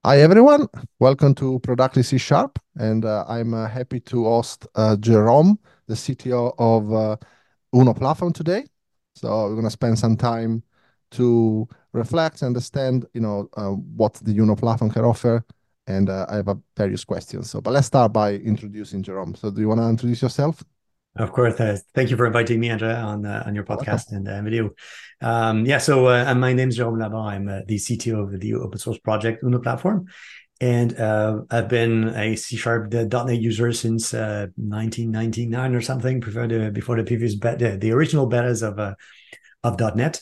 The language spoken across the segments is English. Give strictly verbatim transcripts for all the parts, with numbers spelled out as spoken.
Hi everyone, welcome to Productly C Sharp, and uh, I'm uh, happy to host uh, Jerome, the C T O of uh, Uno Platform today. So we're going to spend some time to reflect, understand, you know, uh, what the Uno Platform can offer, and uh, I have a various questions. So, but let's start by introducing Jerome. So, do you want to introduce yourself? Of course. Uh, thank you for inviting me, Andrea, on uh, on your You're welcome. podcast and uh, video. Um, yeah, so uh, my name is Jérôme Laban. I'm uh, the C T O of the open source project Uno Platform, and uh, I've been a C Sharp dot .NET user since uh, nineteen ninety-nine or something, before the before the previous beta, the original betas of uh, of .NET,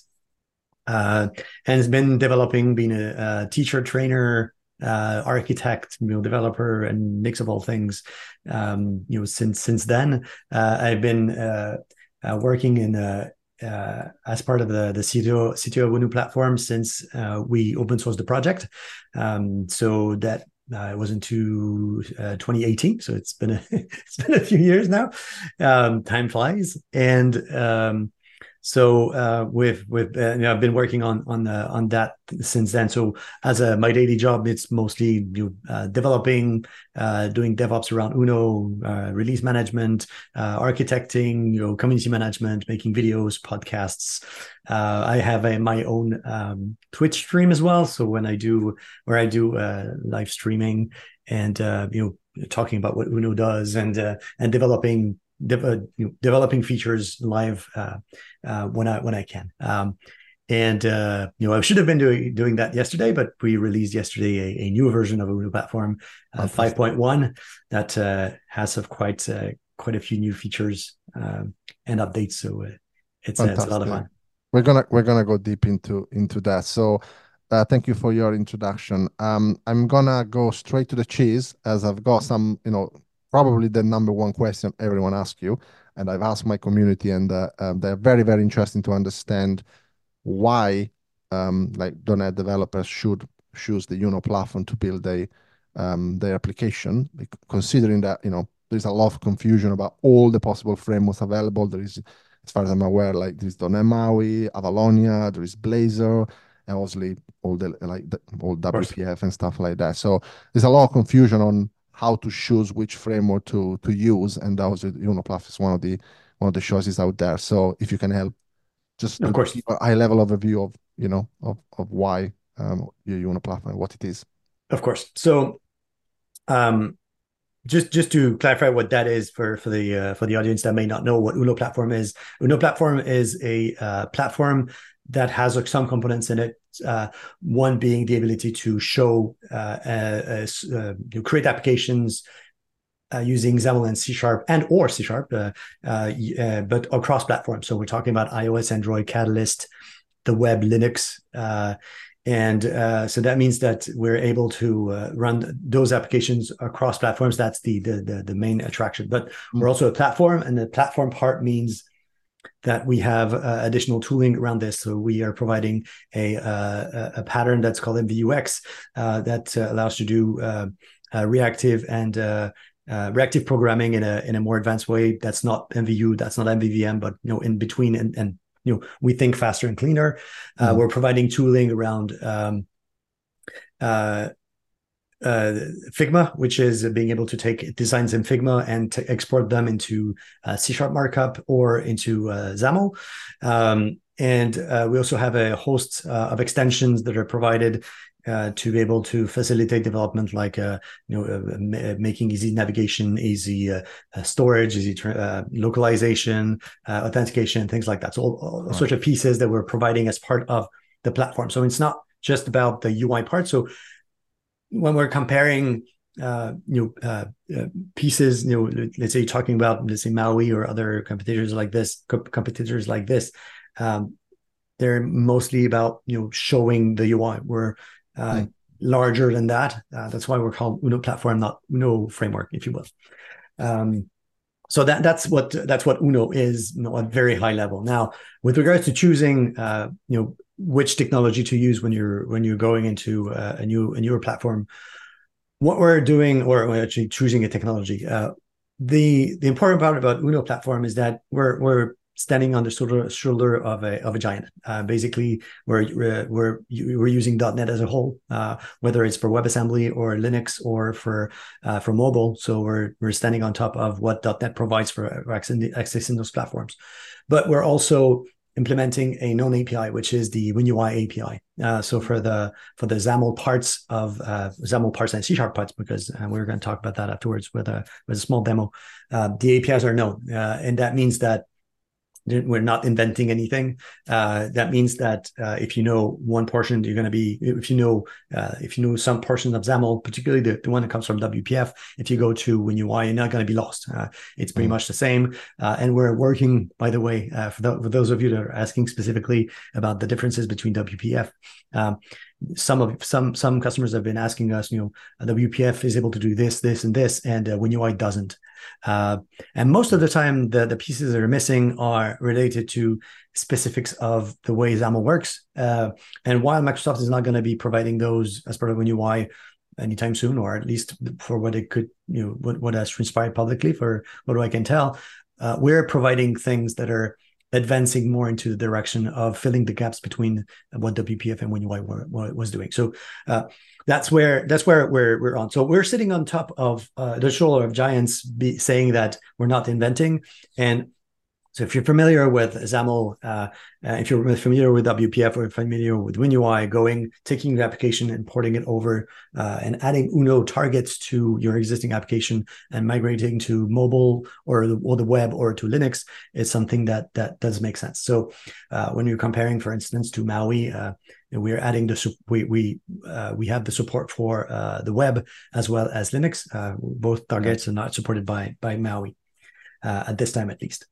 uh, and has been developing, being a, a teacher, trainer, uh, architect, you know, developer, and mix of all things. Um, you know, since since then, uh, I've been uh, uh, working in uh, uh, as part of the the C T O C T O Winu platform since uh, we open sourced the project. Um, so that uh, it was into uh, twenty eighteen, so it's been a, it's been a few years now. Um, time flies, and um, so uh, with with uh, you know, I've been working on on uh, on that since then. So as a my daily job, it's mostly you know, uh, developing, uh, doing DevOps around Uno, uh, release management, uh, architecting, you know, community management, making videos, podcasts. Uh, I have a, my own um, Twitch stream as well. So when I do where I do uh, live streaming and uh, you know talking about what Uno does and uh, and developing de- uh, you know, developing features live uh, uh, when I when I can. Um, and uh, you know, I should have been doing doing that yesterday, but we released yesterday a, a new version of Uno platform, uh, Fantastic. five point one, that uh, has of quite uh, quite a few new features um, and updates. So uh, it's uh, it's a lot of Fantastic. fun. We're gonna we're gonna go deep into into that. So, uh, thank you for your introduction. Um, I'm gonna go straight to the cheese as I've got some, you know, probably the number one question everyone asks you, and I've asked my community, and uh, um, they're very very interesting to understand why, um, like .dot .NET developers should choose the Uno platform to build a um, their application, considering that you know there's a lot of confusion about all the possible frameworks available. There is, as far as I'm aware, like there's .dot .NET MAUI, Avalonia, there is Blazor, and obviously all the like the, all Of course, W P F and stuff like that. So there's a lot of confusion on how to choose which framework to to use, and that was Uno platform is one of the one of the choices out there. So if you can help just of to course, give a high level overview of you know of, of why um, you, you want a platform, what it is. of course. So um, just just to clarify what that is for for the uh, for the audience that may not know what Uno platform is. Uno platform is a uh, platform that has uh, some components in it. Uh, one being the ability to show uh, uh, uh, you create applications uh, using XAML and C Sharp and or C Sharp, uh, uh, uh, but across platforms. So we're talking about iOS, Android, Catalyst, the web, Linux. Uh, and uh, so that means that we're able to uh, run those applications across platforms. That's the, the, the the main attraction. But Mm. we're also a platform, and the platform part means that we have uh, additional tooling around this. So we are providing a uh, a pattern that's called M V U X uh, that uh, allows you to do uh, uh, reactive and uh, uh, reactive programming in a in a more advanced way. That's not M V U, that's not M V V M, but you know, in between, and and you know, we think faster and cleaner. Uh, Mm. we're providing tooling around um, uh, uh, Figma, which is being able to take designs in Figma and to export them into uh, C Sharp markup or into uh, XAML. Um, and uh, we also have a host uh, of extensions that are provided uh, to be able to facilitate development, like uh, you know, uh, making easy navigation, easy uh, uh, storage, easy uh, localization, uh, authentication, things like that. So all, all Right. sorts of pieces that we're providing as part of the platform. So it's not just about the U I part. So when we're comparing uh, you know uh, uh, pieces, you know, let's say you're talking about, let's say, Maui or other competitors like this, co- competitors like this, um, they're mostly about you know showing the U I. We're uh, Mm. larger than that. Uh, that's why we're called Uno platform, not Uno framework, if you will. Um, so that that's what that's what Uno is, you know, at very high level. Now, with regards to choosing, uh, you know, which technology to use when you're when you're going into uh, a new a newer platform, what we're doing, or we're actually choosing a technology. Uh, the the important part about Uno platform is that we're we're standing on the shoulder, shoulder of a of a giant. Uh, basically, we're we're we're, we're using .dot net as a whole, uh, whether it's for WebAssembly or Linux or for uh, for mobile. So we're we're standing on top of what .dot net provides for accessing those platforms. But we're also implementing a known A P I, which is the WinUI A P I. Uh, so for the for the XAML parts of uh, XAML parts and C Sharp parts, because uh, we're going to talk about that afterwards with a with a small demo. Uh, the A P Is are known, uh, and that means that we're not inventing anything. Uh, that means that uh, if you know one portion, you're going to be, if you know, uh, if you know some portion of XAML, particularly the, the one that comes from W P F, if you go to WinUI, you're not going to be lost. Uh, it's pretty mm. much the same. Uh, and we're working, by the way, uh, for, the, for those of you that are asking specifically about the differences between W P F, um, some of some some customers have been asking us, you know, W P F is able to do this, this, and this, and uh, WinUI doesn't. Uh, and most of the time, the, the pieces that are missing are related to specifics of the way XAML works. Uh, and while Microsoft is not going to be providing those as part of WinUI anytime soon, or at least for what it could, you know, what, what has transpired publicly, for what I can tell, uh, we're providing things that are advancing more into the direction of filling the gaps between what W P F and WinUI were, were, was doing. So uh, that's where that's where we're we're on. So we're sitting on top of uh, the shoulder of giants, be, saying that we're not inventing. And so if you're familiar with XAML, uh, uh, if you're familiar with W P F or familiar with WinUI, going, taking the application and porting it over uh, and adding UNO targets to your existing application and migrating to mobile or the, or the web or to Linux is something that that does make sense. So uh, when you're comparing, for instance, to MAUI, uh, we're adding the we we uh, we have the support for uh, the web as well as Linux. Uh, both targets are not supported by by MAUI uh, at this time, at least.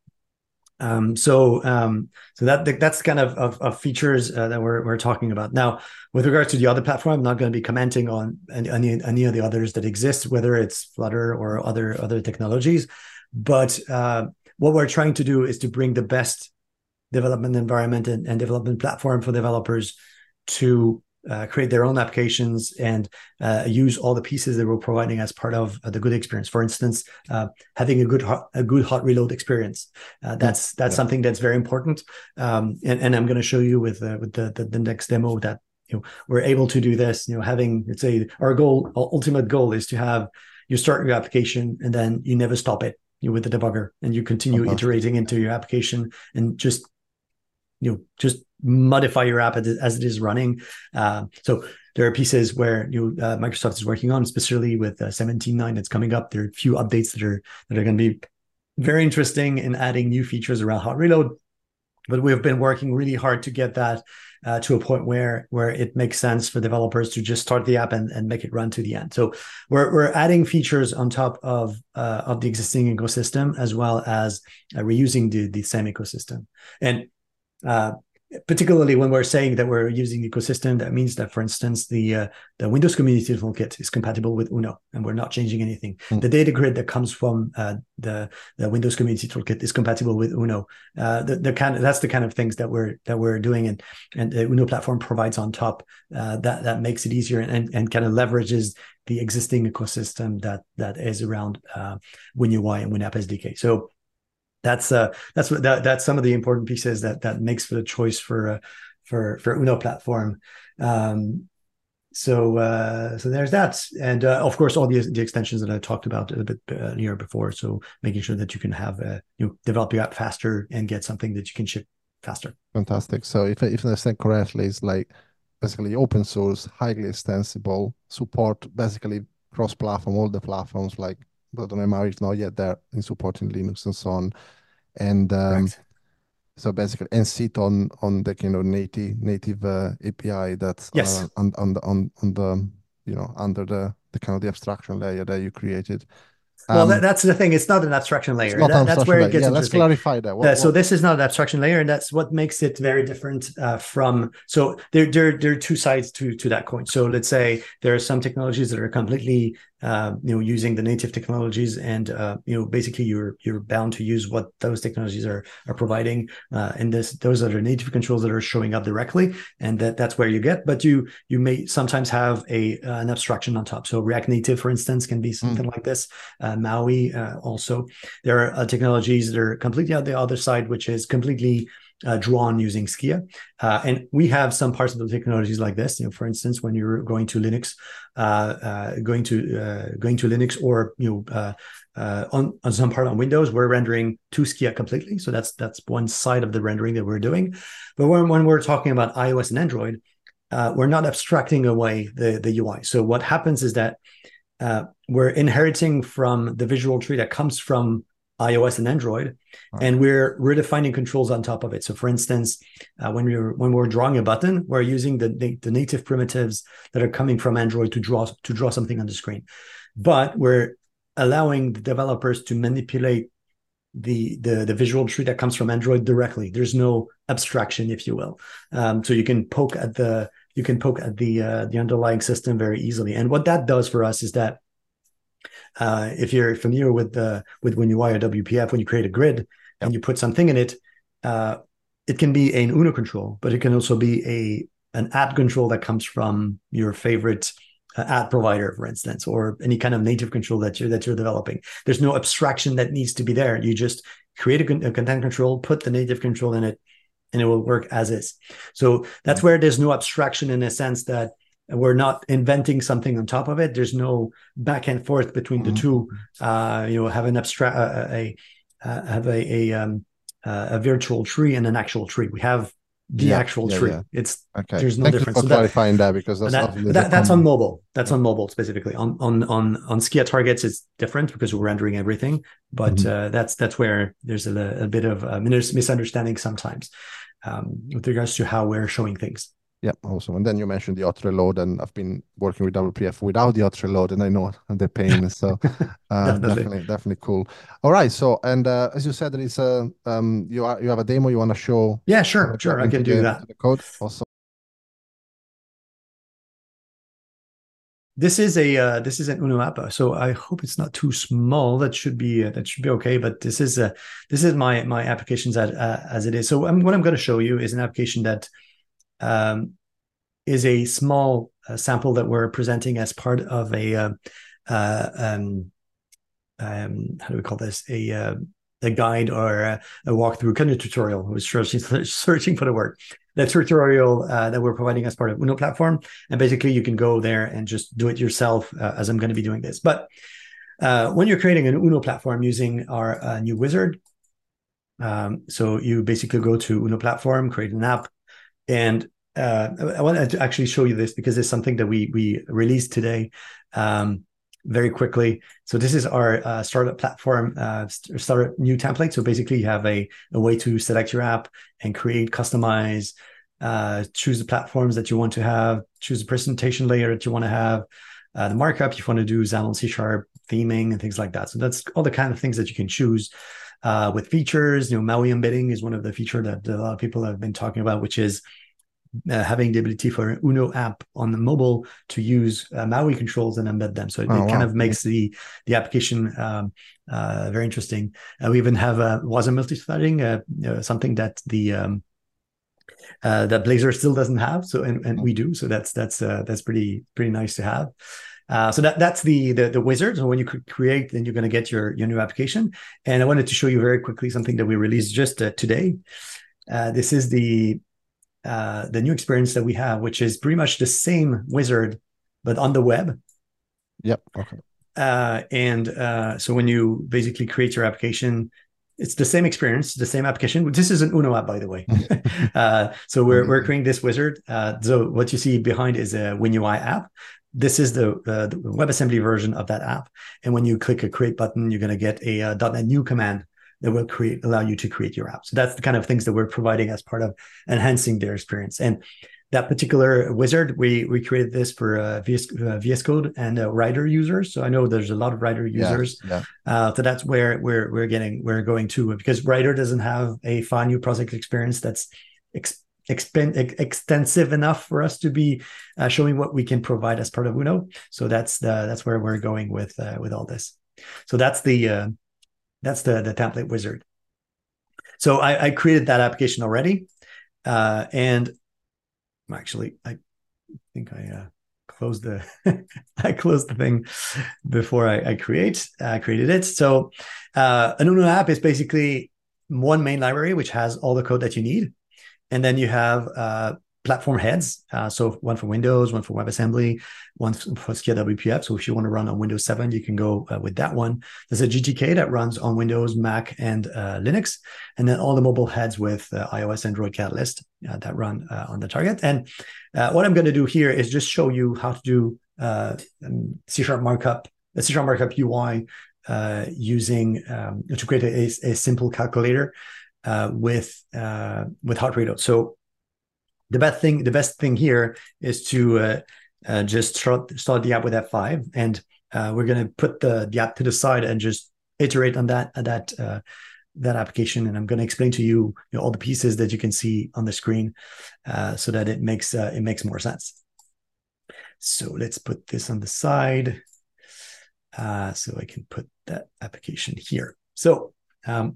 Um, so, um, so that that's kind of of, of features uh, that we're we're talking about now. With regards to the other platform, I'm not going to be commenting on any, any any of the others that exist, whether it's Flutter or other other technologies. But uh, what we're trying to do is to bring the best development environment and, and development platform for developers to Uh, create their own applications and uh, use all the pieces that we're providing as part of uh, the good experience. For instance, uh, having a good hot, a good hot reload experience. Uh, that's that's yeah. something that's very important. Um, and, and I'm going to show you with uh, with the, the the next demo that you know we're able to do this. You know, having let's say our goal, our ultimate goal is to have you start your application and then you never stop it you know, with the debugger, and you continue uh-huh. iterating into your application and just you know just modify your app as it is running. Uh, so there are pieces where you uh, Microsoft is working on, especially with uh, seventeen point nine that's coming up. There are a few updates that are that are going to be very interesting in adding new features around hot reload. But we've been working really hard to get that uh, to a point where where it makes sense for developers to just start the app and, and make it run to the end. So we're we're adding features on top of uh, of the existing ecosystem, as well as uh, reusing the the same ecosystem. And uh, particularly when we're saying that we're using the ecosystem, that means that, for instance, the uh, the Windows Community Toolkit is compatible with UNO, and we're not changing anything. Mm. The data grid that comes from uh, the the Windows Community Toolkit is compatible with UNO. Uh, the, the kind of, that's the kind of things that we're that we're doing, and and the UNO platform provides on top. Uh, that that makes it easier and and kind of leverages the existing ecosystem that that is around uh, WinUI and WinApp S D K. So. That's uh that's what that, that's some of the important pieces that that makes for the choice for uh, for for UNO platform. Um, so uh, so there's that, and uh, of course all the the extensions that I talked about a bit uh, here before. So making sure that you can have uh, you know, develop your app faster and get something that you can ship faster. Fantastic. So if if I understand correctly, it's like basically open source, highly extensible, support basically cross platform, all the platforms like. But on M R is not yet there in supporting Linux and so on, and um, so basically, and sit on on the kind of native native uh, A P I that's yes. uh, on on the on on the you know under the the kind of the abstraction layer that you created. Well, um, that, that's the thing. It's not an abstraction layer. It's not that, an that's abstraction where layer. it gets yeah, interesting. Let's clarify that. What, uh, so what... this is not an abstraction layer, and that's what makes it very different uh, from. So there, there, there are two sides to to that coin. So let's say there are some technologies that are completely, uh, you know, using the native technologies, and uh, you know, basically you're you're bound to use what those technologies are are providing. Uh, and this, those are the native controls that are showing up directly, and that that's where you get. But you you may sometimes have a uh, an abstraction on top. So React Native, for instance, can be something mm. like this. Uh, uh, Maui uh, also. There are uh, technologies that are completely on the other side, which is completely uh, drawn using Skia. Uh, and we have some parts of the technologies like this. You know, for instance, when you're going to Linux, uh, uh, going to uh, going to Linux, or you know, uh, uh, on on some part on Windows, we're rendering to Skia completely. So that's that's one side of the rendering that we're doing. But when when we're talking about iOS and Android, uh, we're not abstracting away the the U I. So what happens is that uh, we're inheriting from the visual tree that comes from iOS and Android, okay. and we're we're defining controls on top of it. So, for instance, uh, when we're when we're drawing a button, we're using the, the the native primitives that are coming from Android to draw to draw something on the screen, but we're allowing the developers to manipulate the the the visual tree that comes from Android directly. There's no abstraction, if you will. Um, so you can poke at the you can poke at the uh, the underlying system very easily. And what that does for us is that uh, if you're familiar with the with WinUI or W P F, when you create a grid yep. and you put something in it, uh, it can be an Uno control, but it can also be a an ad control that comes from your favorite uh, ad provider, for instance, or any kind of native control that you're that you're developing. There's no abstraction that needs to be there. You just create a, a content control, put the native control in it, and it will work as is. So that's where there's no abstraction, in a sense that we're not inventing something on top of it. There's no back and forth between the two. Uh, you know, have an abstract, uh, a uh, have a a, um, uh, a virtual tree and an actual tree. We have the yeah, actual yeah, tree. Yeah. It's okay. There's no Thank difference. You for so clarifying that, that because that's that, that, that's on mobile. That's yeah. on mobile specifically. On on on on Skia targets, it's different because we're rendering everything. But mm-hmm. uh, that's that's where there's a, a bit of a misunderstanding sometimes um, with regards to how we're showing things. Yeah, awesome. And then you mentioned the auto reload, and I've been working with W P F without the auto reload, and I know the pain. So uh, definitely. definitely, definitely cool. All right. So, and uh, as you said, there is a um, you are you have a demo you want to show? Yeah, sure, sure. I can do the, that. The code also. This is a uh, this is an Uno app, so I hope it's not too small. That should be uh, that should be okay. But this is uh, this is my my applications as uh, as it is. So um, what I'm going to show you is an application that. Um, is a small uh, sample that we're presenting as part of a uh, uh, um, um, how do we call this a uh, a guide or a, a walkthrough kind of tutorial. I was searching searching for the word. The tutorial uh, that we're providing as part of Uno platform, and basically you can go there and just do it yourself uh, as I'm going to be doing this. But uh, when you're creating an Uno platform using our uh, new wizard, um, so you basically go to Uno platform, create an app, and Uh, I want to actually show you this because it's something that we we released today um, very quickly. So this is our uh, startup platform, uh, startup new template. So basically, you have a, a way to select your app and create, customize, uh, choose the platforms that you want to have, choose the presentation layer that you want to have, uh, the markup if you want to do Xamarin C Sharp theming and things like that. So that's all the kind of things that you can choose. Uh, with features, you know, Maui embedding is one of the features that a lot of people have been talking about, which is Uh, having the ability for an Uno app on the mobile to use uh, Maui controls and embed them. So it, oh, it kind wow. of makes the the application um, uh, very interesting. Uh, we even have uh, Wasm multi-threading, uh, uh, something that the um, uh, that Blazor still doesn't have. So and, and we do. So that's that's uh, that's pretty pretty nice to have. Uh, so that that's the, the the wizard. So when you could create, then you're going to get your your new application. And I wanted to show you very quickly something that we released just uh, today. Uh, this is the Uh, the new experience that we have, which is pretty much the same wizard, but on the web. Yep. Okay. Uh, and uh, so when you basically create your application, it's the same experience, the same application. This is an Uno app, by the way. uh, so we're we're creating this wizard. Uh, so what you see behind is a WinUI app. This is the, uh, the WebAssembly version of that app. And when you click a create button, you're going to get a uh, .NET New command that will create allow you to create your app. So that's the kind of things that we're providing as part of enhancing their experience. And that particular wizard, we we created this for uh, V S, uh, V S Code and uh, Rider users. So I know there's a lot of Rider users. Yeah, yeah. Uh, so that's where we're we're getting we're going to, because Rider doesn't have a file new project experience that's ex, expen, ex, extensive enough for us to be uh, showing what we can provide as part of Uno. So that's the that's where we're going with uh, with all this. So that's the uh, That's the, the template wizard. So I, I created that application already. Uh, and actually, I think I uh, closed the I closed the thing before I, I create uh, created it. So uh, an Uno app is basically one main library which has all the code that you need, and then you have uh, platform heads. Uh, so one for Windows, one for WebAssembly, one for S C I A W P F. So if you want to run on Windows seven, you can go uh, with that one. There's a G T K that runs on Windows, Mac, and uh, Linux. And then all the mobile heads with uh, iOS, Android, Catalyst uh, that run uh, on the target. And uh, what I'm going to do here is just show you how to do uh, C Sharp markup, the C Sharp markup U I uh, using um, to create a, a simple calculator uh, with uh, with hot reload. So the best thing, the best thing here is to uh, uh, just start, start the app with F five, and uh, we're going to put the, the app to the side and just iterate on that that uh, that application. And I'm going to explain to you, you know, all the pieces that you can see on the screen, uh, so that it makes uh, it makes more sense. So let's put this on the side, uh, so I can put that application here. So um,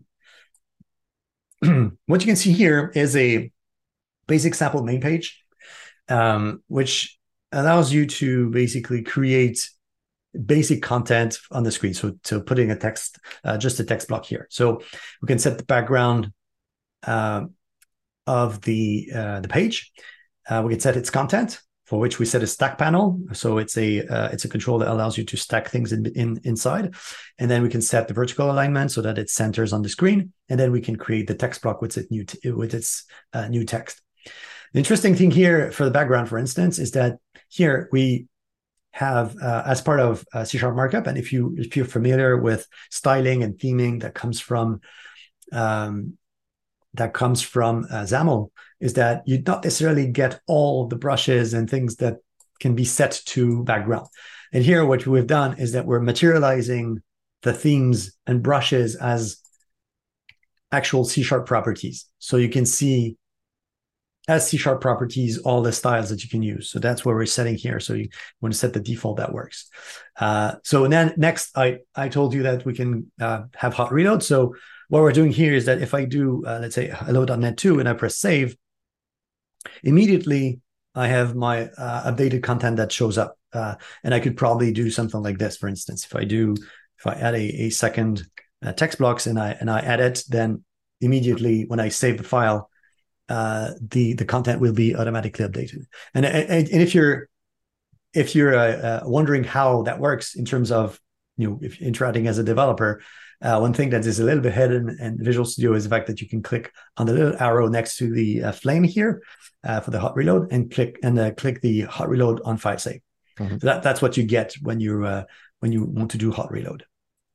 what you can see here is a basic sample main page, um, which allows you to basically create basic content on the screen. So, so putting a text, uh, just a text block here. So we can set the background uh, of the uh, the page. Uh, we can set its content, for which we set a stack panel. So it's a uh, it's a control that allows you to stack things in, in inside. And then we can set the vertical alignment so that it centers on the screen. And then we can create the text block with its new with its uh, new text. The interesting thing here for the background, for instance, is that here we have uh, as part of uh, C Sharp markup, and if you if you're familiar with styling and theming that comes from um, that comes from uh, XAML, is that you don't necessarily get all the brushes and things that can be set to background. And here, what we've done is that we're materializing the themes and brushes as actual C Sharp properties, so you can see as C Sharp properties all the styles that you can use. So that's what we're setting here. So you want to set the default that works. Uh, so then next, I, I told you that we can uh, have hot reload. So what we're doing here is that if I do, uh, let's say hello dot net two and I press save, immediately I have my uh, updated content that shows up. Uh, and I could probably do something like this, for instance. If I do, if I add a, a second uh, text blocks and I, and I add it, then immediately when I save the file, Uh, the the content will be automatically updated. And and, and if you're if you're uh, uh, wondering how that works in terms of, you know, if interacting as a developer, uh, one thing that is a little bit hidden in Visual Studio is the fact that you can click on the little arrow next to the uh, flame here uh, for the hot reload, and click and uh, click the hot reload on file save. Mm-hmm. So that, that's what you get when you uh, when you want to do hot reload.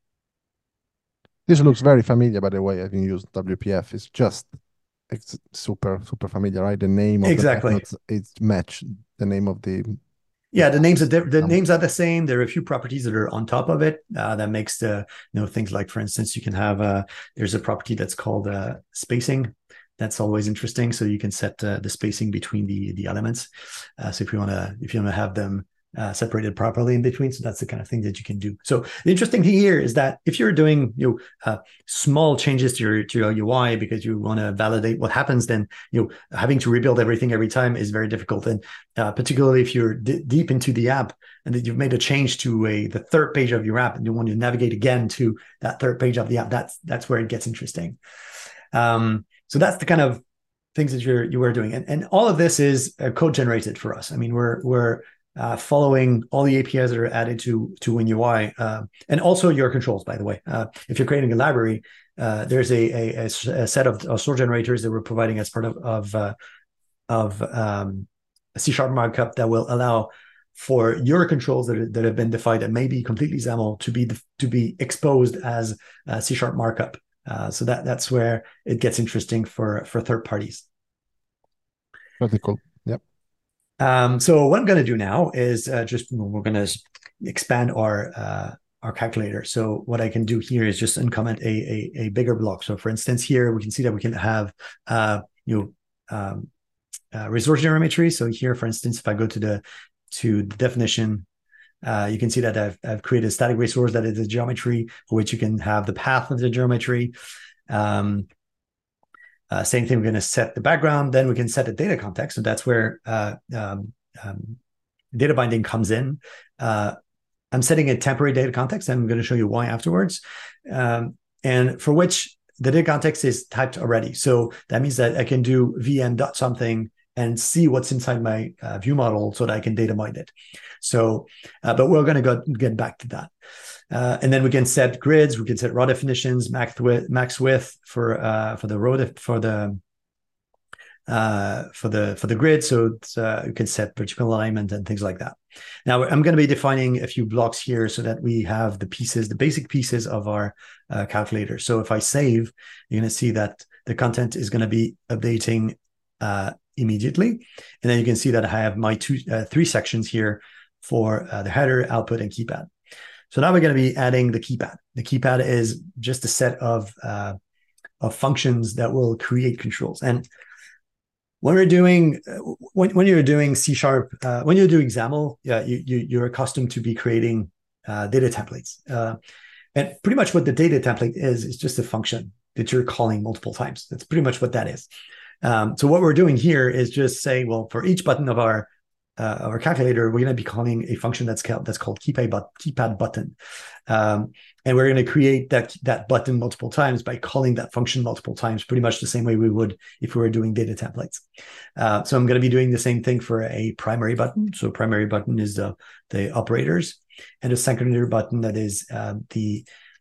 This looks very familiar, by the way. Having used W P F, it's just it's super super familiar, right? The name of exactly. the methods, it's match the name of the yeah the names are the, the um, names are the same. There are a few properties that are on top of it uh, that makes the, you know, things like, for instance, you can have uh there's a property that's called uh spacing. That's always interesting. So you can set uh, the spacing between the the elements. Uh, so if you want to if you want to have them Uh, separated properly in between. So that's the kind of thing that you can do. So the interesting thing here is that if you're doing, you know, uh, small changes to your to your U I because you want to validate what happens, then, you know, having to rebuild everything every time is very difficult. And uh, particularly if you're d- deep into the app and that you've made a change to a the third page of your app and you want to navigate again to that third page of the app, that's that's where it gets interesting. Um, so that's the kind of things that you're you were doing, and and all of this is uh, code generated for us. I mean, we're we're Uh, following all the A P Is that are added to to WinUI, uh, and also your controls, by the way. Uh, if you're creating a library, uh, there's a, a, a set of, of store generators that we're providing as part of of, uh, of um, a C Sharp markup that will allow for your controls that, are, that have been defined and maybe completely XAML to be to be exposed as uh, C Sharp markup. Uh, so that that's where it gets interesting for for third parties. Pretty cool. Yep. Um, so what I'm going to do now is uh, just, we're going to expand our uh, our calculator. So what I can do here is just uncomment a, a, a bigger block. So for instance, here we can see that we can have uh, you know um, uh, resource geometry. So here, for instance, if I go to the to the definition, uh, you can see that I've, I've created a static resource that is a geometry for which you can have the path of the geometry. Um, Uh, same thing, we're going to set the background, then we can set the data context. So that's where uh, um, um, data binding comes in, uh, I'm setting a temporary data context. I'm going to show you why afterwards. Um, and for which the data context is typed already. So that means that I can do V M dot something and see what's inside my uh, view model so that I can data mine it. So, uh, but we're going to go get back to that. Uh, and then we can set grids. We can set raw definitions, max width, max width for uh, for the row for the uh, for the for the grid. So uh, you can set vertical alignment and things like that. Now I'm going to be defining a few blocks here so that we have the pieces, the basic pieces of our uh, calculator. So if I save, you're going to see that the content is going to be updating uh, immediately, and then you can see that I have my two uh, three sections here for uh, the header, output, and keypad. So now we're going to be adding the keypad. The keypad is just a set of uh, of functions that will create controls. And when we're doing when, when you're doing C sharp, uh, when you're doing XAML, yeah, you, you you're accustomed to be creating uh, data templates. Uh, and pretty much what the data template is is just a function that you're calling multiple times. That's pretty much what that is. Um, so what we're doing here is just say, well, for each button of our uh, of our calculator, we're going to be calling a function that's called that's called keypad, but, keypad button, um, and we're going to create that that button multiple times by calling that function multiple times, pretty much the same way we would if we were doing data templates. Uh, so I'm going to be doing the same thing for a primary button. So primary button is the the operators, and a secondary button that is uh, the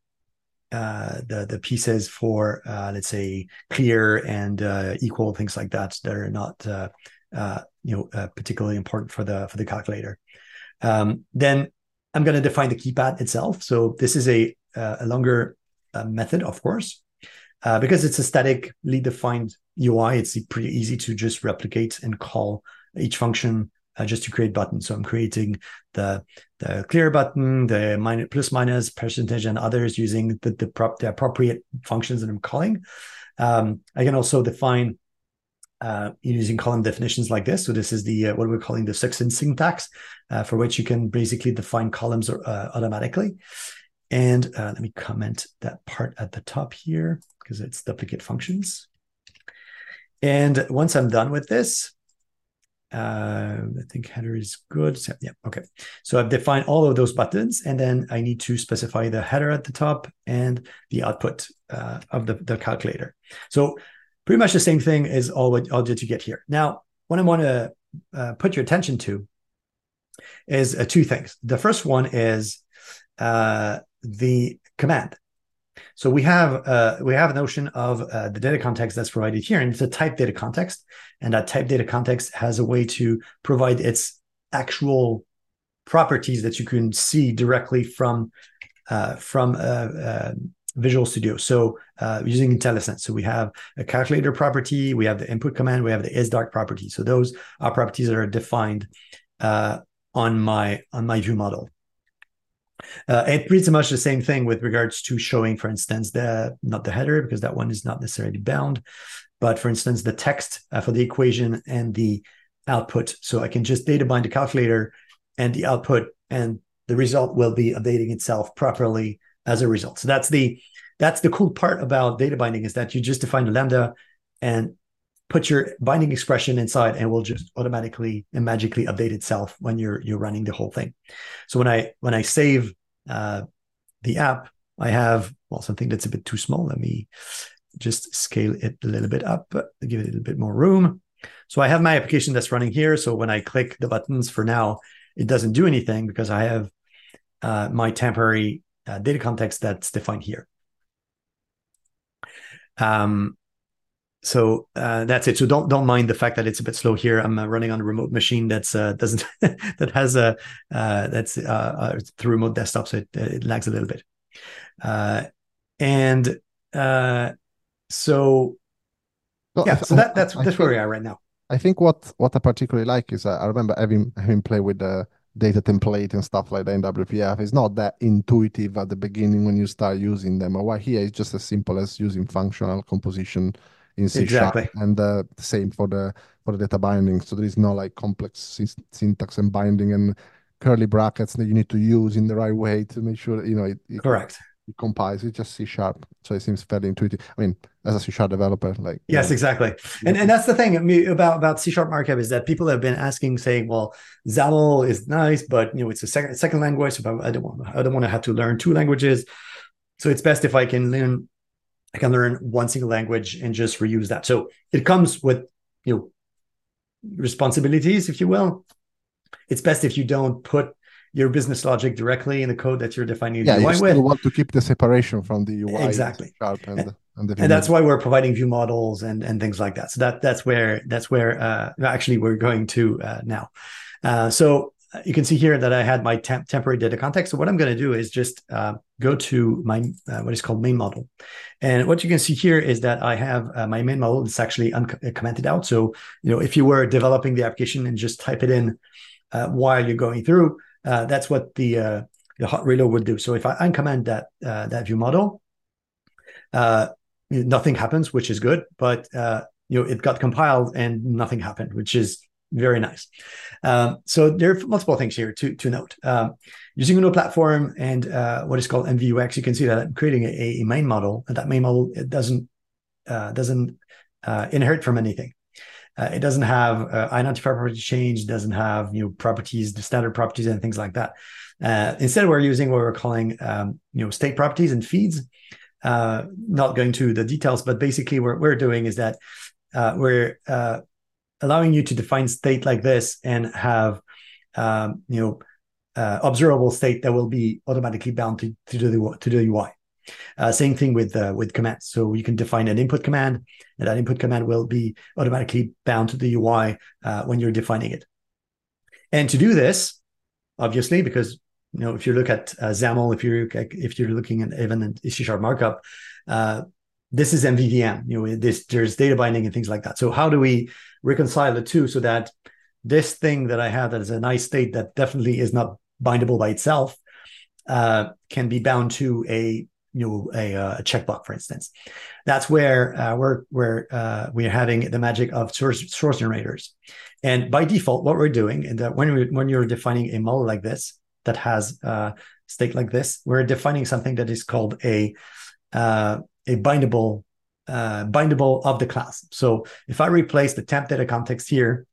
uh, the the pieces for uh, let's say clear and uh, equal, things like that that are not uh, uh, you know uh, particularly important for the for the calculator. Um, then I'm going to define the keypad itself. So this is a uh, a longer uh, method, of course, uh, because it's a statically defined U I. It's pretty easy to just replicate and call each function uh, just to create buttons. So I'm creating the the clear button, the minus, plus minus, percentage, and others using the the, prop, the appropriate functions that I'm calling. Um, I can also define uh, using column definitions like this. So this is the uh, what we're calling the succinct syntax, uh, for which you can basically define columns uh, automatically. And uh, let me comment that part at the top here because it's duplicate functions. And once I'm done with this, uh, I think header is good. So, yeah, okay. So I've defined all of those buttons, and then I need to specify the header at the top and the output uh, of the, the calculator. So pretty much the same thing is all what all that you get here. Now, what I want to uh, put your attention to is uh, two things. The first one is uh, the command. So we have uh, we have a notion of uh, the data context that's provided here, and it's a type data context. And that type data context has a way to provide its actual properties that you can see directly from uh, from uh, uh, Visual Studio. So uh, using IntelliSense, so we have a calculator property, we have the input command, we have the isDark property. So those are properties that are defined uh, on my on my view model. Uh, it's pretty much the same thing with regards to showing, for instance, the not the header, because that one is not necessarily bound, but for instance, the text uh, for the equation and the output. So I can just data bind the calculator and the output, and the result will be updating itself properly as a result. So that's the that's the cool part about data binding, is that you just define a lambda and put your binding expression inside, and will just automatically and magically update itself when you're you're running the whole thing. So when I when I save uh, the app, I have well something that's a bit too small. Let me just scale it a little bit up, give it a little bit more room. So I have my application that's running here. So when I click the buttons, for now, it doesn't do anything because I have uh, my temporary uh, data context that's defined here. Um, So uh, that's it. So don't don't mind the fact that it's a bit slow here. I'm uh, running on a remote machine that's uh, doesn't that has a uh, that's uh, uh, through remote desktop, so it, it lags a little bit. Uh, and uh, so So yeah, I, so that that's I, I that's where think, we are right now. I think what what I particularly like is uh, I remember having having played with the data template and stuff like that in W P F. It's not that intuitive at the beginning when you start using them. While here it's just as simple as using functional composition in C sharp, Exactly. and uh, the same for the for the data binding. So there is no like complex syn- syntax and binding and curly brackets that you need to use in the right way to make sure that, you know it, it Correct. it compiles. It's just C sharp, so it seems fairly intuitive. I mean, as a C sharp developer, like Yes, uh, exactly. And and that's the thing about about C sharp markup is that people have been asking, saying, well, XAML is nice, but you know, it's a second second language. So I don't want I don't want to have to learn two languages. So it's best if I can learn I can learn one single language and just reuse that. So it comes with, you know, responsibilities, if you will. It's best if you don't put your business logic directly in the code that you're defining the yeah, U I you still with. want to keep the separation from the U I, the Exactly. C sharp, and and the view And that's model. why we're providing view models and and things like that. So that that's where that's where uh, actually we're going to uh, now. Uh, so you can see here that I had my temp- temporary data context. So what I'm going to do is just uh, go to my uh, what is called main model, and what you can see here is that I have uh, my main model. It's actually uncommented out. So you know, if you were developing the application and just type it in uh, while you're going through, uh, that's what the uh, the hot reload would do. So if I uncomment that uh, that view model, uh, nothing happens, which is good. But uh, you know, it got compiled and nothing happened, which is very nice. Um, so there are multiple things here to to note. Um, using Uno platform and uh, what is called M V U X, you can see that I'm creating a, a main model, and that main model it doesn't uh, doesn't uh, inherit from anything. Uh, it doesn't have uh, identifier property change, doesn't have you know properties, the standard properties, and things like that. Uh, instead, we're using what we're calling um, you know state properties and feeds. Uh, not going to the details, but basically what we're doing is that uh, we're uh, allowing you to define state like this and have um, you know uh, observable state that will be automatically bound to, to the to the U I. Uh, same thing with uh, with commands. So you can define an input command, and that input command will be automatically bound to the U I uh, when you're defining it. And to do this, obviously, because you know if you look at uh, XAML, if you're if you're looking at even an C sharp markup, uh, this is M V V M. You know, this there's data binding and things like that. So how do we reconcile the two so that this thing that I have that is a nice state that definitely is not bindable by itself uh, can be bound to a you know a, a checkbox, for instance. That's where uh, we're we're uh, we're having the magic of source source generators. And by default, what we're doing is that when we when you're defining a model like this that has a state like this, we're defining something that is called a uh, a bindable uh, bindable of the class. So if I replace the temp data context here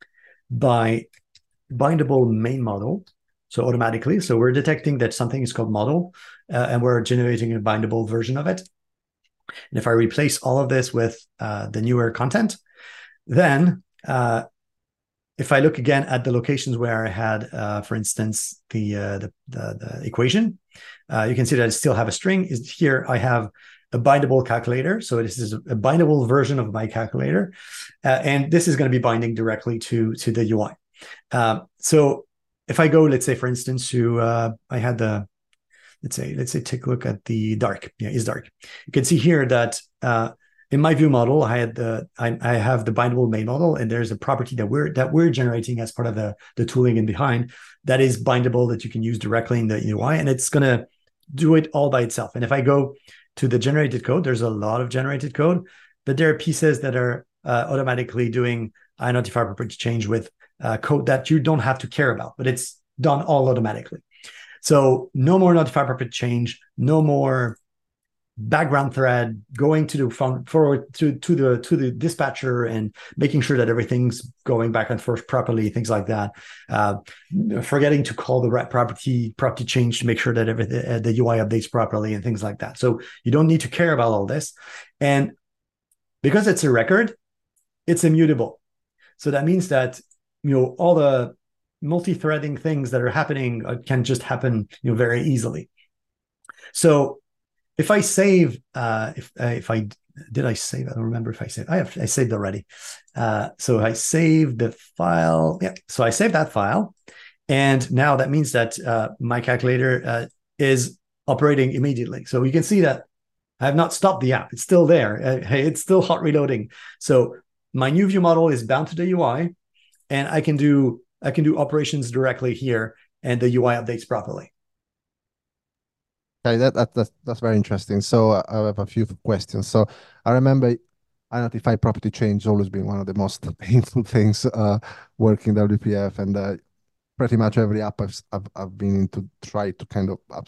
by bindable main model, so automatically, so we're detecting that something is called model, uh, and we're generating a bindable version of it. And if I replace all of this with uh, the newer content, then uh, if I look again at the locations where I had, uh, for instance, the, uh, the, the the equation, uh, you can see that I still have a string. Is here I have a bindable calculator. So this is a bindable version of my calculator, uh, and this is going to be binding directly to to the U I. Uh, so if I go, let's say, for instance, to uh, I had the let's say let's say take a look at the dark. Yeah, is dark. You can see here that. Uh, In my view model, I had the I, I have the bindable main model, and there's a property that we're that we're generating as part of the the tooling in behind that is bindable that you can use directly in the U I, and it's gonna do it all by itself. And if I go to the generated code, there's a lot of generated code, but there are pieces that are uh, automatically doing identifier property change with uh, code that you don't have to care about, but it's done all automatically. So no more notifier property change, no more background thread going to the forward to, to the to the dispatcher and making sure that everything's going back and forth properly, things like that. Uh, forgetting to call the right property property change to make sure that everything uh, the U I updates properly and things like that. So you don't need to care about all this, and because it's a record, it's immutable. So that means that you know all the multi-threading things that are happening can just happen you know very easily. So if I save, uh, if uh, if I did I save? I don't remember if I saved. I have I saved already. Uh, so I saved the file. Yeah. So I saved that file, and now that means that uh, my calculator uh, is operating immediately. So you can see that I have not stopped the app. It's still there. Uh, it's still hot reloading. So my new view model is bound to the U I, and I can do I can do operations directly here, and the U I updates properly. Okay, that, that that's that's very interesting. So uh, I have a few questions. So I remember identifier property change always been one of the most painful things uh, working W P F, and uh, pretty much every app I've, I've I've been in to try to kind of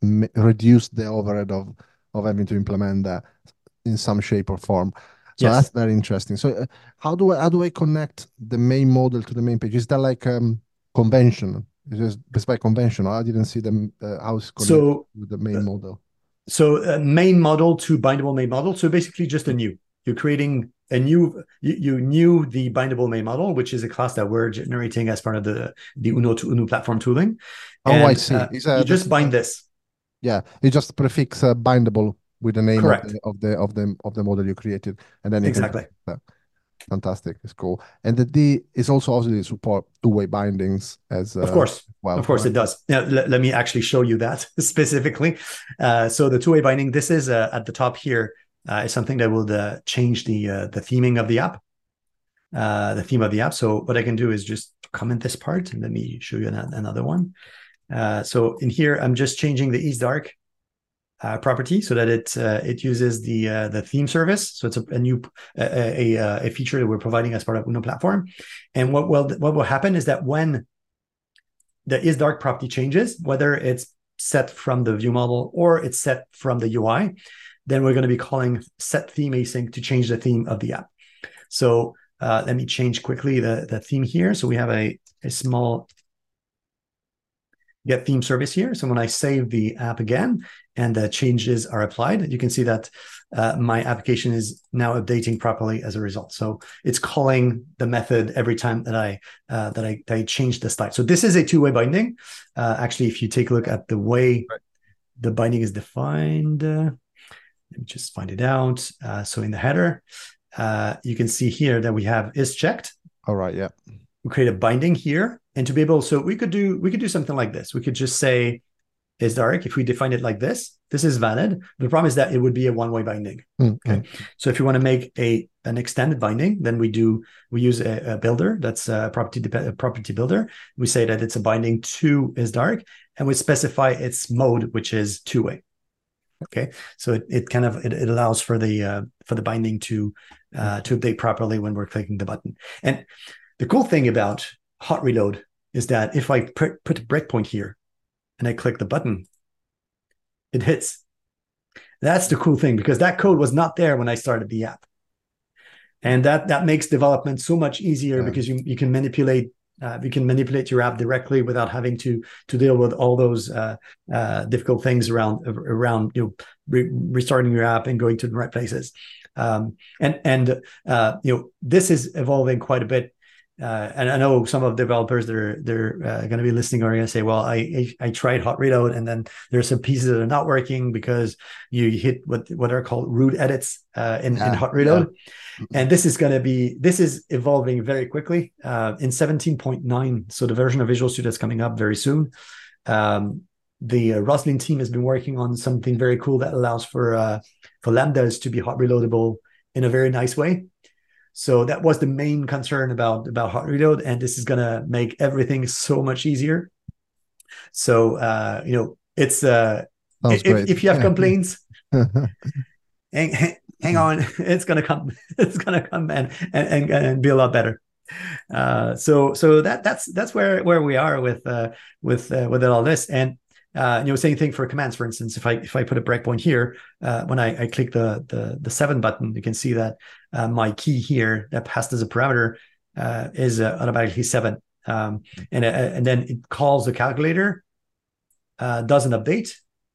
reduce the overhead of of having to implement that in some shape or form. So Yes. that's very interesting. So uh, how do I how do I connect the main model to the main page? Is that like um, convention? Is it just by convention? I didn't see them uh, how it's connected So, with the main uh, model. so uh, main model to bindable main model. So basically just a new. You're creating a new, you, you knew the bindable main model, which is a class that we're generating as part of the, the Uno to Uno platform tooling. Oh, and, I see. Uh, Is uh, you this just is bind uh, this. yeah, you just prefix uh, bindable with the name of Correct. the of the of the of the model you created, and then you Exactly. can. Uh, fantastic, it's cool. And the D is also obviously support two-way bindings as Of uh, course. well. Of course Right? it does. Now, let, let me actually show you that specifically. Uh, so the two-way binding, this is uh, at the top here, uh, is something that will uh, change the uh, the theming of the app, uh, the theme of the app. So what I can do is just comment this part, and let me show you an, another one. Uh, so in here, I'm just changing the EaseDark uh, property so that it uh, it uses the uh, the theme service. So it's a, a new a, a, a feature that we're providing as part of Uno platform. And what will what will happen is that when the EaseDark property changes, whether it's set from the view model or it's set from the U I, then we're going to be calling set theme async to change the theme of the app. So uh, let me change quickly the, the theme here. So we have a, a small get theme service here. So when I save the app again and the changes are applied, you can see that uh, my application is now updating properly as a result. So it's calling the method every time that I uh, that I, that I change the slide. So this is a two-way binding. Uh, actually, if you take a look at the way Right. the binding is defined, uh, let me just find it out. Uh, so in the header, uh, you can see here that we have is checked. All right. Yeah. We create a binding here, and to be able, so we could do we could do something like this. We could just say EaseDark. If we define it like this, this is valid. The problem is that it would be a one-way binding. Mm-hmm. Okay. So if you want to make a an extended binding, then we do we use a, a builder that's a property a property builder. We say that it's a binding to EaseDark, and we specify its mode, which is two-way. Okay, so it, it kind of it, it allows for the uh, for the binding to uh, to update properly when we're clicking the button. And the cool thing about hot reload is that if I put, put a breakpoint here and I click the button, it hits. That's the cool thing, because that code was not there when I started the app. And that that makes development so much easier, yeah. because you, you can manipulate uh, you can manipulate your app directly without having to to deal with all those uh, uh, difficult things around around you know re restarting your app and going to the right places. Um, and and uh, you know this is evolving quite a bit. Uh, and I know some of the developers that are they're uh, going to be listening are going to say, "Well, I, I I tried hot reload, and then there's some pieces that are not working because you hit what what are called root edits uh, in yeah, in hot reload." Yeah. And this is going to be this is evolving very quickly uh, in seventeen point nine. So the version of Visual Studio that's coming up very soon. Um, the uh, Roslyn team has been working on something very cool that allows for uh, for lambdas to be hot reloadable in a very nice way. So that was the main concern about, about hot reload, and this is going to make everything so much easier. So, uh, you know, it's, uh, if, if you have complaints, hang, hang on, it's going to come, it's going to come and, and, and be a lot better. Uh, so, so that, that's, that's where, where we are with, uh, with, uh, with all this. And, Uh, you know, same thing for commands. For instance, if I if I put a breakpoint here, uh, when I, I click the, the the seven button, you can see that uh, my key here that passed as a parameter uh, is uh, automatically seven, um, and uh, and then it calls the calculator, uh, does an update,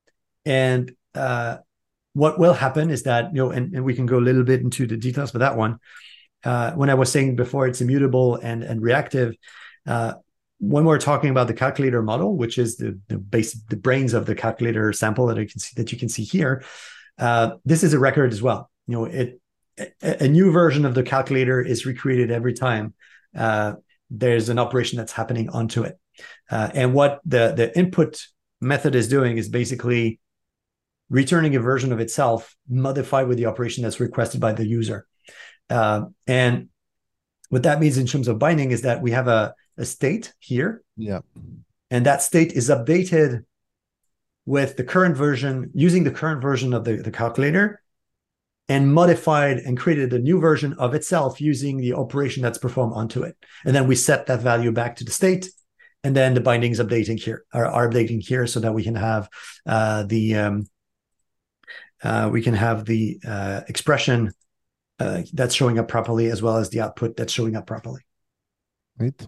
and uh, what will happen is that you know, and, and we can go a little bit into the details for that one. Uh, when I was saying before, it's immutable and and reactive. Uh, When we're talking about the calculator model, which is the the base, the brains of the calculator sample that I can see that you can see here, uh, this is a record as well. You know, it a, a new version of the calculator is recreated every time uh, there's an operation that's happening onto it. Uh, and what the the input method is doing is basically returning a version of itself modified with the operation that's requested by the user. Uh, and what that means in terms of binding is that we have a a state here. Yeah. And that state is updated with the current version, using the current version of the, the calculator, and modified and created a new version of itself using the operation that's performed onto it. And then we set that value back to the state, and then the bindings updating here are, are updating here so that we can have uh, the um, uh, we can have the uh, expression uh, that's showing up properly, as well as the output that's showing up properly. Right.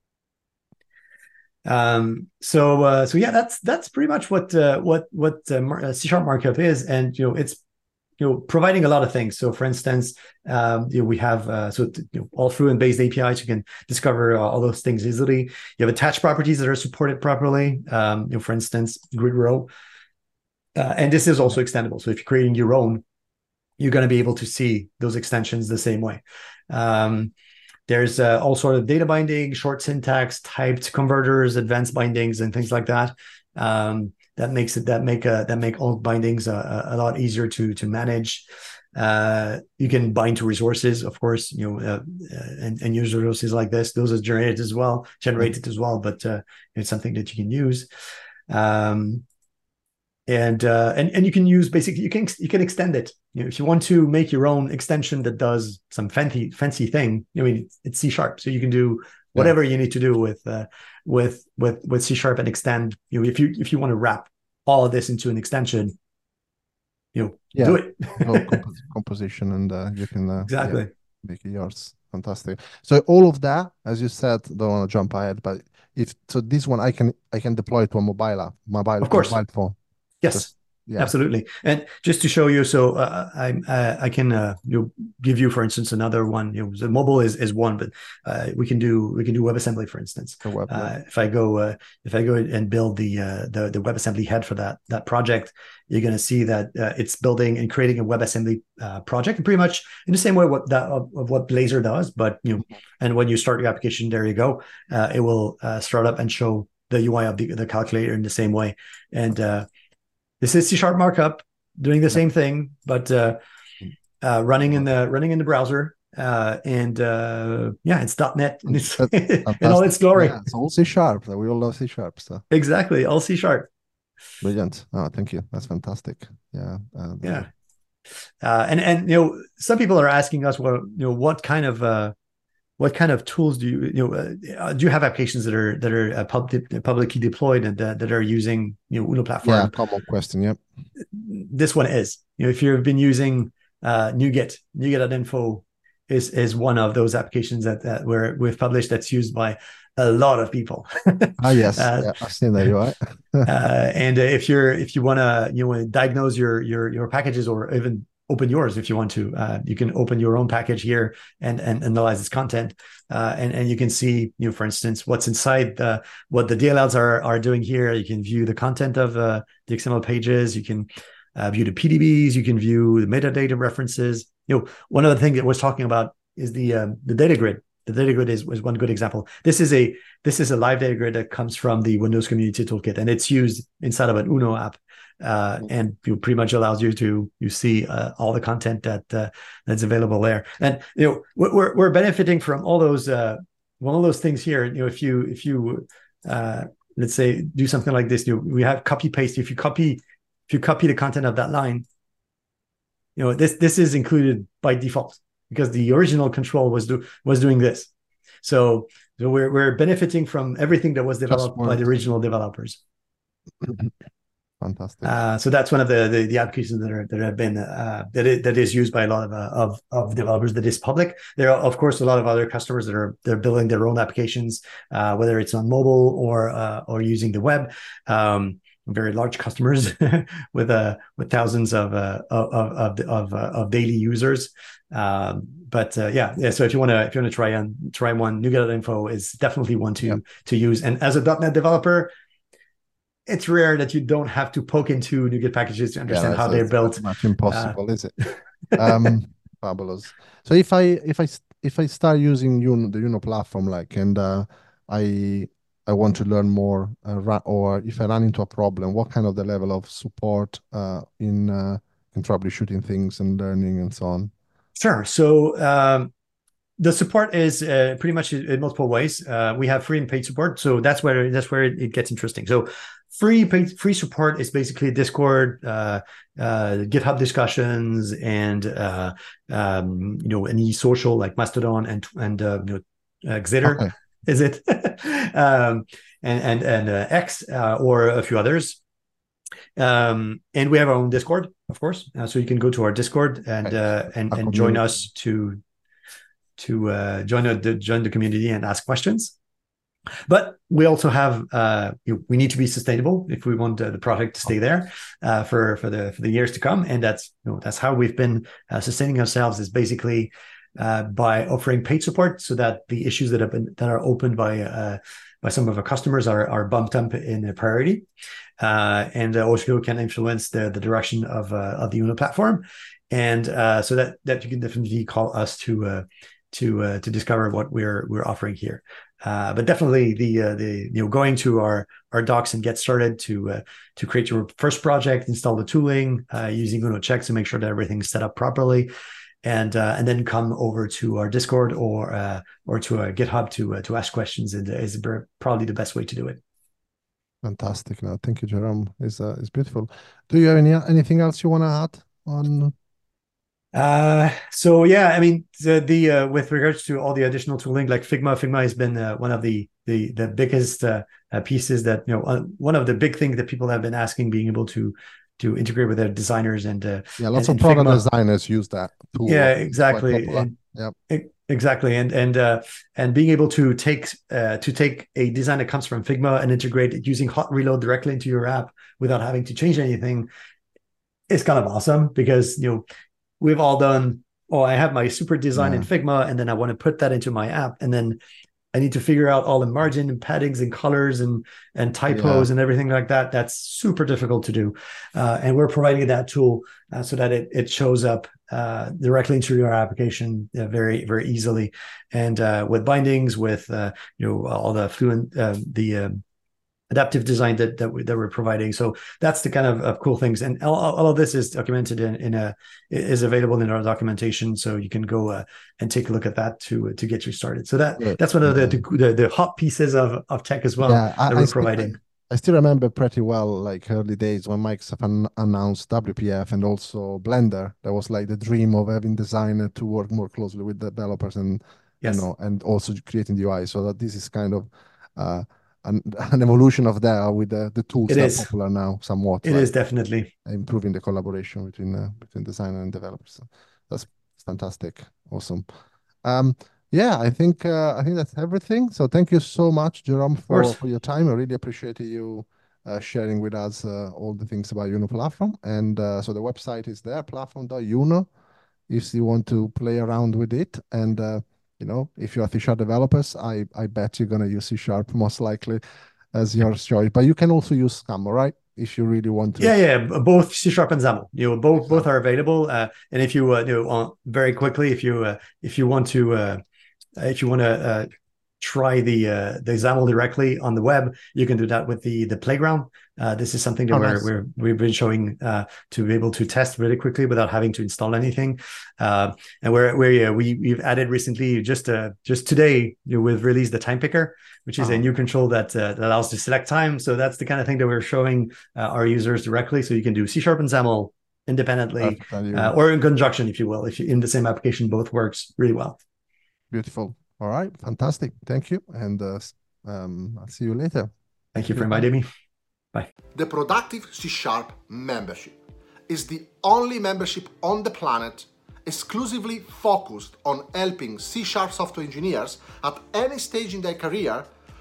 Um, so uh, so yeah, that's that's pretty much what uh, what what uh, C Sharp markup is, and you know it's you know providing a lot of things. So for instance, um, you know, we have uh, so you know, all Fluent based A P Is, you can discover uh, all those things easily. You have attached properties that are supported properly. Um, you know, for instance, grid row, uh, and this is also extendable. So if you're creating your own, you're going to be able to see those extensions the same way. Um, There's uh, all sort of data binding, short syntax, typed converters, advanced bindings, and things like that. Um, that makes it that make a, that make all bindings a, a lot easier to to manage. Uh, you can bind to resources, of course, you know, uh, and, and use resources like this. Those are generated as well, generated as well, but uh, it's something that you can use. Um, and uh, and and you can use basically you can you can extend it. You know, if you want to make your own extension that does some fancy fancy thing, I mean, it's, it's C sharp, so you can do whatever yeah. you need to do with uh, with with with C sharp and extend. You know, if you if you want to wrap all of this into an extension, you know, yeah. do it. no, comp composition, and uh, you can uh, exactly yeah, make it yours. Fantastic. So all of that, as you said, don't want to jump ahead, but if so, this one I can I can deploy it to a mobile app, mobile, of course, mobile phone. Yes. Just, yeah. Absolutely. And just to show you, so uh, I uh, I can uh, you know, give you, for instance, another one. You know, the mobile is is one, but uh, we can do we can do WebAssembly, for instance. Web, uh, if I go uh, if I go and build the uh, the the WebAssembly head for that that project, you're going to see that uh, it's building and creating a WebAssembly uh, project, pretty much in the same way what that of, of what Blazor does. But you know, and when you start your application, there you go. Uh, it will uh, start up and show the U I of the, the calculator in the same way, and uh, this is C sharp markup doing the same thing, but uh, uh, running in the running in the browser, uh, and uh, yeah, it's .NET and it's in all its glory. Yeah, it's all C sharp. We all love C sharp. So exactly, all C sharp. Brilliant. Oh, thank you. That's fantastic. Yeah. Uh, yeah. Uh, and and you know, some people are asking us, well, you know, what kind of uh, what kind of tools do you you know uh, do you have applications that are that are uh, pub publicly deployed and uh, that are using you know Uno platform? Yeah, common question. Yep. This one is. You know, if you've been using uh, NuGet, NuGet.info is is one of those applications that, that where we've published that's used by a lot of people. Ah, yes, uh, yeah, I've seen that. You are. uh, and if you're if you want to you know diagnose your your your packages or even open yours if you want to. Uh, you can open your own package here and, and analyze its content. Uh, and, and you can see, you know, for instance, what's inside the, what the D L Ls are, are doing here. You can view the content of uh, the X M L pages. You can uh, view the P D Bs. You can view the metadata references. You know, one of the things that we're talking about is the um, the data grid. The data grid is, is one good example. This is a this is a live data grid that comes from the Windows Community Toolkit, and it's used inside of an Uno app. Uh, and it pretty much allows you to you see uh, all the content that uh, that's available there. And you know we're we're benefiting from all those uh, one of those things here. You know, if you if you uh, let's say do something like this, you know, we have copy paste. If you copy if you copy the content of that line, you know this this is included by default because the original control was do was doing this. So so we're we're benefiting from everything that was developed by the original developers. Fantastic. Uh, so that's one of the the, the applications that are that have been uh, that is, that is used by a lot of uh, of of developers. That is public. There are of course a lot of other customers that are they're building their own applications, uh, whether it's on mobile or uh, or using the web. Um, very large customers with uh with thousands of uh, of of of, uh, of daily users. Um, but uh, yeah, yeah. So if you want to if you want to try on try one, NuGet.info is definitely one to yeah. to use. And as a .NET developer, it's rare that you don't have to poke into NuGet packages to understand yeah, how they're built. Much impossible, uh, is it? Um, fabulous. So if I if I if I start using Uno, the Uno platform, like, and uh, I I want to learn more, uh, or if I run into a problem, what kind of the level of support uh, in uh, in troubleshooting things and learning and so on? Sure. So. Um, The support is uh, pretty much in multiple ways. Uh, we have free and paid support, so that's where that's where it gets interesting. So, free paid, free support is basically Discord, uh, uh, GitHub discussions, and uh, um, you know any social like Mastodon and and uh, you know uh, Xitter. Okay. Is it? um, and and and uh, X uh, or a few others. Um, and we have our own Discord, of course, uh, so you can go to our Discord and uh, and and join us to to uh, join the join the community and ask questions. But we also have uh, you know, we need to be sustainable if we want uh, the product to stay there uh, for for the for the years to come, and that's you know, that's how we've been uh, sustaining ourselves, is basically uh, by offering paid support, so that the issues that have been that are opened by uh, by some of our customers are are bumped up in a priority, uh, and uh, also can influence the the direction of uh, of the Uno platform, and uh, so that that you can definitely call us to uh, to uh, to discover what we're we're offering here. Uh, but definitely the uh, the you know going to our our docs and get started to uh, to create your first project, install the tooling uh, using Uno checks to make sure that everything's set up properly, and uh, and then come over to our Discord or uh, or to our GitHub to uh, to ask questions, and is probably the best way to do it. Fantastic. No, thank you, Jerome. It's uh, it's beautiful. Do you have any anything else you want to add on? Uh, so yeah, I mean, the, the uh, with regards to all the additional tooling, like Figma, Figma has been uh, one of the the the biggest uh, uh, pieces that you know uh, one of the big things that people have been asking, being able to to integrate with their designers and uh, yeah, lots and, of and product Figma. designers use that tool. Yeah, exactly. And, yep. Exactly, and and uh, and being able to take uh, to take a design that comes from Figma and integrate it using Hot Reload directly into your app without having to change anything is kind of awesome, because you know. We've all done, oh, I have my super design yeah. in Figma, and then I want to put that into my app. And then I need to figure out all the margin and paddings and colors and, and typos yeah. and everything like that. That's super difficult to do. Uh, and we're providing that tool uh, so that it, it shows up uh, directly into your application uh, very, very easily. And uh, with bindings, with, uh, you know, all the fluent, uh, the, um, adaptive design that that, we, that we're providing. So that's the kind of, of cool things, and all, all of this is documented in, in a is available in our documentation. So you can go uh, and take a look at that to to get you started. So that yeah. that's one of the, the the the hot pieces of of tech as well yeah, that I, we're I providing. Still, I still remember pretty well, like early days when Microsoft an- announced W P F and also Blender. That was like the dream of having designer to work more closely with developers and yes. you know, and also creating the U I. So that this is kind of uh, An, an evolution of that with the, the tools it that is. are popular now somewhat. It like is definitely improving the collaboration between uh, between designer and developers. So that's fantastic, awesome. Um, yeah, I think uh, I think that's everything. So thank you so much, Jerome, for, for your time. I really appreciate you uh, sharing with us uh, all the things about Uno platform. And uh, so the website is there, platform dot uno, if you want to play around with it. And uh, you know, if you're C Sharp developers, I, I bet you're going to use C Sharp most likely as your choice. But you can also use XAML, right? If you really want to. Yeah, yeah, both C Sharp and XAML. You know, both both are available. Uh, and if you, uh, you know, uh, very quickly, if you uh, if you want to uh, if you want to uh, try the uh, the XAML directly on the web, you can do that with the the Playground. Uh, this is something that oh, we're, nice. we're we've been showing uh, to be able to test really quickly without having to install anything. Uh, and we're, we're we we've added recently, just uh, just today, you know, we've released the time picker, which is oh. a new control that, uh, that allows to select time. So that's the kind of thing that we're showing uh, our users directly. So you can do C Sharp and XAML independently uh, or in conjunction, if you will. If you in the same application, both works really well. Beautiful. All right, fantastic. Thank you, and uh, um, I'll see you later. Thank you for inviting me. Bye. The Productive C Sharp membership is the only membership on the planet exclusively focused on helping C Sharp software engineers at any stage in their career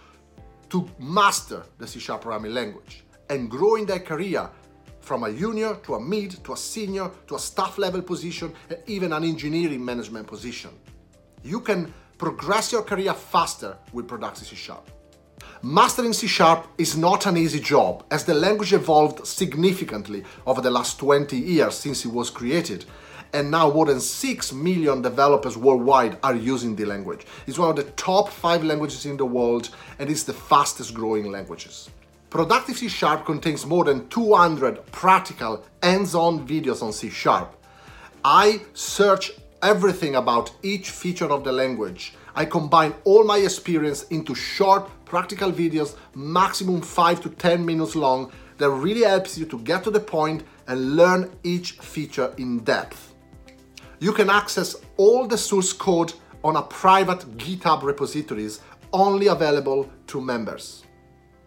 to master the C Sharp programming language and grow in their career from a junior to a mid to a senior to a staff level position and even an engineering management position. You can progress your career faster with Productive C Sharp. Mastering C Sharp is not an easy job, as the language evolved significantly over the last twenty years since it was created, and now more than six million developers worldwide are using the language. It's one of the top five languages in the world, and it's the fastest growing languages. Productive C Sharp contains more than two hundred practical, hands-on videos on C Sharp. I search everything about each feature of the language. I combine all my experience into short, practical videos, maximum five to ten minutes long, that really helps you to get to the point and learn each feature in depth. You can access all the source code on a private GitHub repositories only available to members.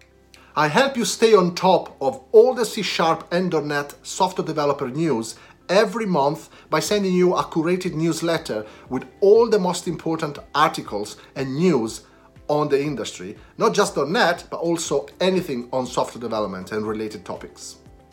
I help you stay on top of all the C Sharp and .NET software developer news every month by sending you a curated newsletter with all the most important articles and news on the industry, not just .NET, but also anything on software development and related topics.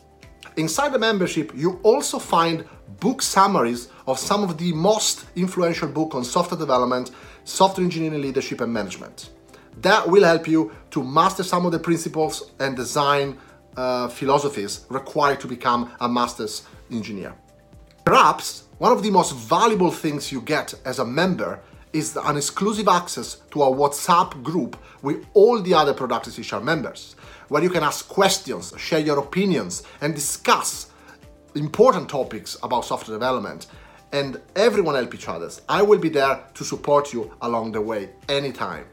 Inside the membership, you also find book summaries of some of the most influential books on software development, software engineering, leadership, and management. That will help you to master some of the principles and design uh, philosophies required to become a master's engineer. Perhaps one of the most valuable things you get as a member is an exclusive access to a WhatsApp group with all the other Productive C Sharp members, where you can ask questions, share your opinions, and discuss important topics about software development, and everyone help each other. I will be there to support you along the way anytime.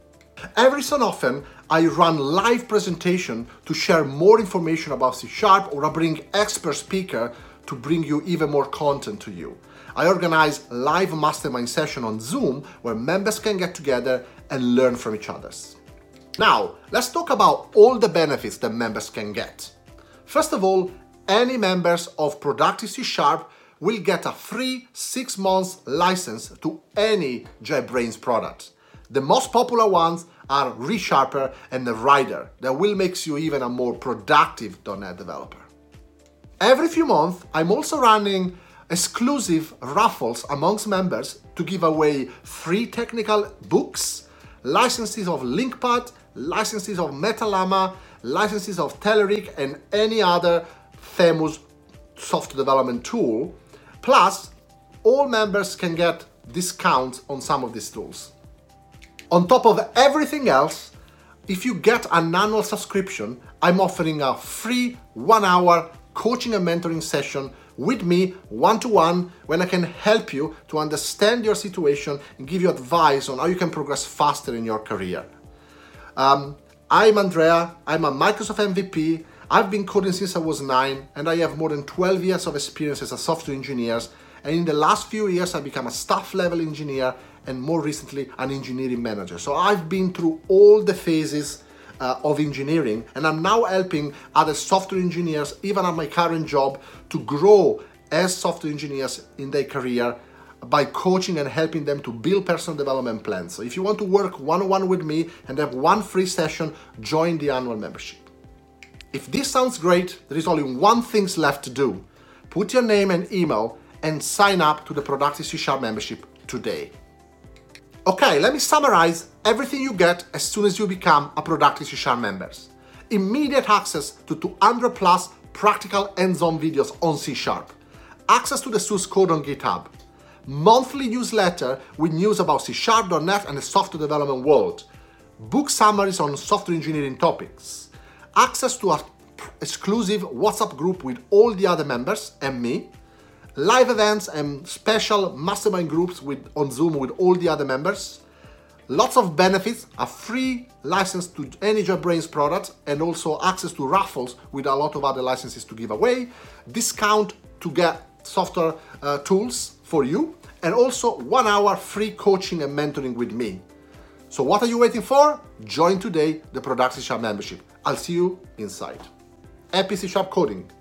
Every so often, I run live presentation to share more information about C Sharp, or I bring expert speaker to bring you even more content to you. I organize live mastermind session on Zoom where members can get together and learn from each other. Now, let's talk about all the benefits that members can get. First of all, any members of Productive C Sharp will get a free six months license to any JetBrains product. The most popular ones are ReSharper and the Rider that will make you even a more productive .NET developer. Every few months, I'm also running exclusive raffles amongst members to give away free technical books, licenses of LinkPad, licenses of Metalama, licenses of Telerik, and any other famous software development tool. Plus, all members can get discounts on some of these tools. On top of everything else, if you get an annual subscription, I'm offering a free one-hour coaching and mentoring session with me one-to-one, when I can help you to understand your situation and give you advice on how you can progress faster in your career. Um, I'm Andrea, I'm a Microsoft M V P, I've been coding since I was nine, and I have more than twelve years of experience as a software engineer, and in the last few years I've become a staff level engineer and more recently an engineering manager. So I've been through all the phases Uh, of engineering, and I'm now helping other software engineers, even at my current job, to grow as software engineers in their career by coaching and helping them to build personal development plans. So if you want to work one-on-one with me and have one free session, join the annual membership. If this sounds great, there is only one thing left to do. Put your name and email and sign up to the Productive C Sharp membership today. Okay, let me summarize everything you get as soon as you become a Productive C Sharp member. Immediate access to two hundred plus practical hands-on videos on C Sharp. Access to the source code on GitHub. Monthly newsletter with news about C Sharp, .NET, and the software development world. Book summaries on software engineering topics. Access to an exclusive WhatsApp group with all the other members and me. Live events and special mastermind groups with, on Zoom with all the other members. Lots of benefits, a free license to any JetBrains product, and also access to raffles with a lot of other licenses to give away, discount to get software uh, tools for you, and also one hour free coaching and mentoring with me. So what are you waiting for? Join today the Productive C Sharp membership. I'll see you inside. Happy C Sharp coding!